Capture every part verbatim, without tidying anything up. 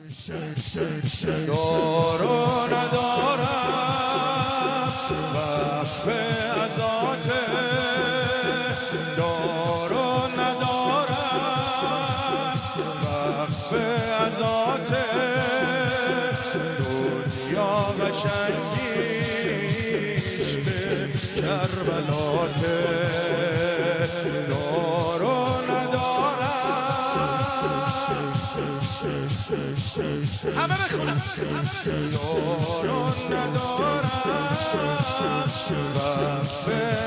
دارو ندارم وقف ازات، دارو ندارم وقف ازات، دنیا قشنگیش به کربلاته، دارو همه بخونم دارو ندارم وقف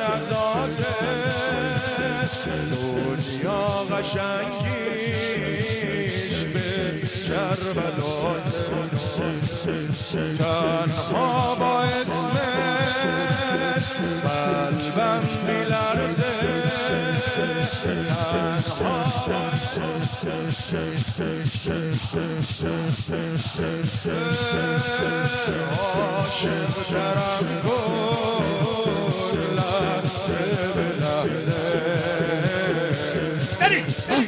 ازاتش، دنیا قشنگیش به کربلاته، تنها با اسمت قلبم میلرزه، تنها عاشق ترم کن لحظه به لحظه. به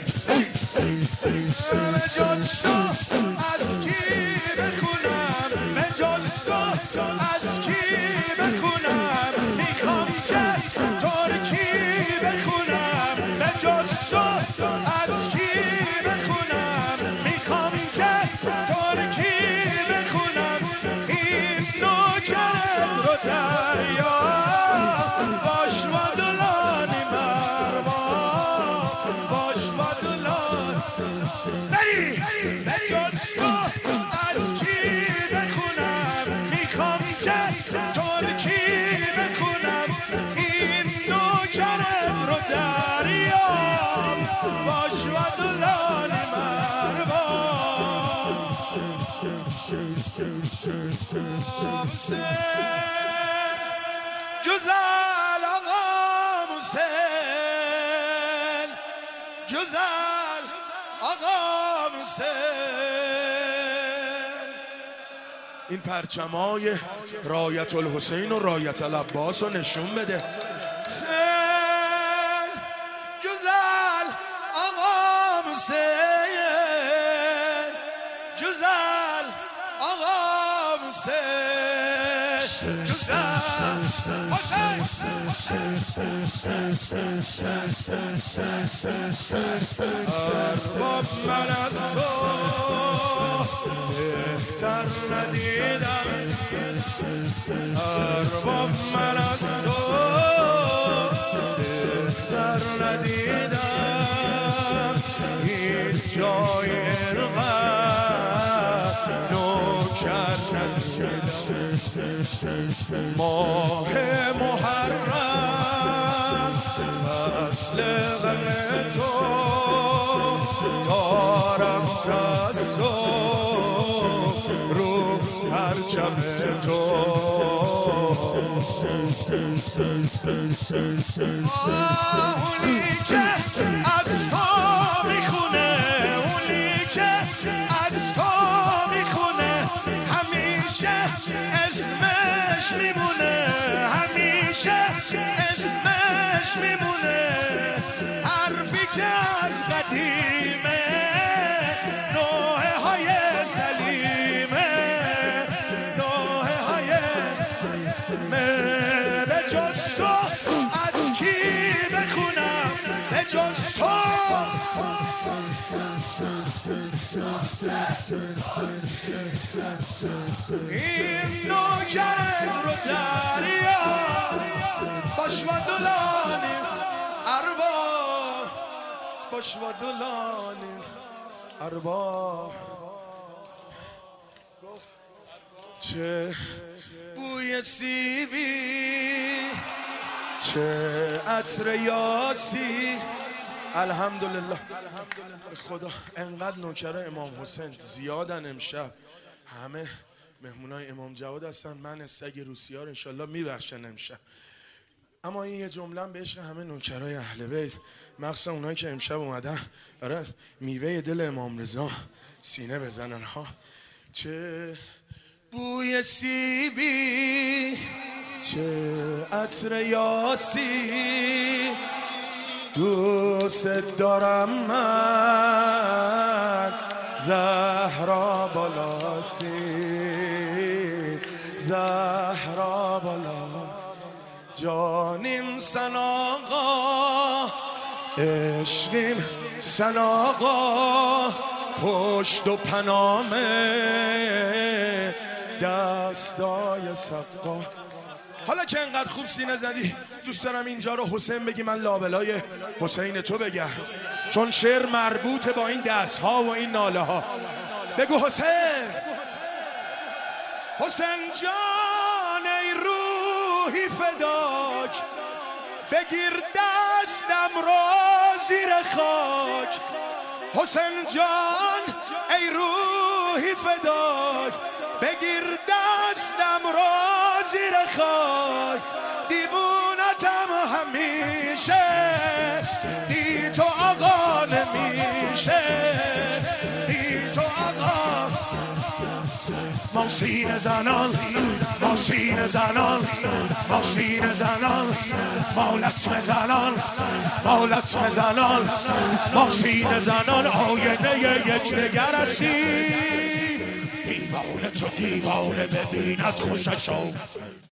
جز تو از کی بخونم، به جز تو از کی بخونم، میخوام که ترکی بخونم، به جز تو از کی بخونم، میخوام که ترکی بخونم، این نوکرت رو دریا باش و دلانی مروا باش و دلان بری به جز تو از کی بخونم، میخوام که ترکی بخونم، این نوکرت رو دریا باش و دلانی مروا. güzel ağam sen, güzel ağam sen. این پرچمای رایت الحسین و رایت العباس رو نشون بده. sen güzel ağam sen, güzel ağam sen, güzel ارباب من از تو بهتر ندیدم، ارباب من از تو بهتر ندیدم، هیچ جای ارغب نوکر ندیدم، ماه محرم فصل غم تو دارم تصف رو پرچم تو، اونی که از تو میخونه، اونی که از تو میخونه، همیشه اسمش میمونه، همیشه اسمش میمونه، حرفی که از قدیمه نوحه های سلیمه، نوحه های به جز تو از کی بخونم، به جز تو این نوکرت رو دریا باش و دلانی ارباب باش و دلانی ارباب. چه بوی سیبی، چه عطر یاسی، الحمدلله خدا. انقدر نوکرای امام حسین زیادن امشب، همه مهمونای امام جواد هستن، من سگ روسیه رو انشالله میبخشن امشب. اما این یه جمله به عشق همه نوکرای اهل بیت، مخصوصا اونایی که امشب اومدن برای میوه دل امام رضا سینه بزنن ها. چه بوی سیبی، چه عطر یاسی، دوست دارم من زهرا بالا سین زهرا بالا جانیم سن آقا عشقیم سن آقا پشت و پنامه دستای سقا. حالا که انقدر خوب سینه زدی دوست دارم اینجا رو حسین بگی، من لابلای حسین تو بگم، چون شعر مربوطه با این دست ها و این ناله ها. بگو حسین. حسین جان ای روحی فداک بگیر دستم را زیر خاک. حسین جان ای روحی فداک بگیر دستم را زیر خاک. دیوونتم همیشه بی تو آقا نمیشه بی تو آقا. ما سینه زنان ما سینه زنان ما سینه زنان ما لطمه زنان ما لطمه زنان ما سینه زنان آینه یکدیگر هستیم. دیوانه چو دیوانه ببیند خوشش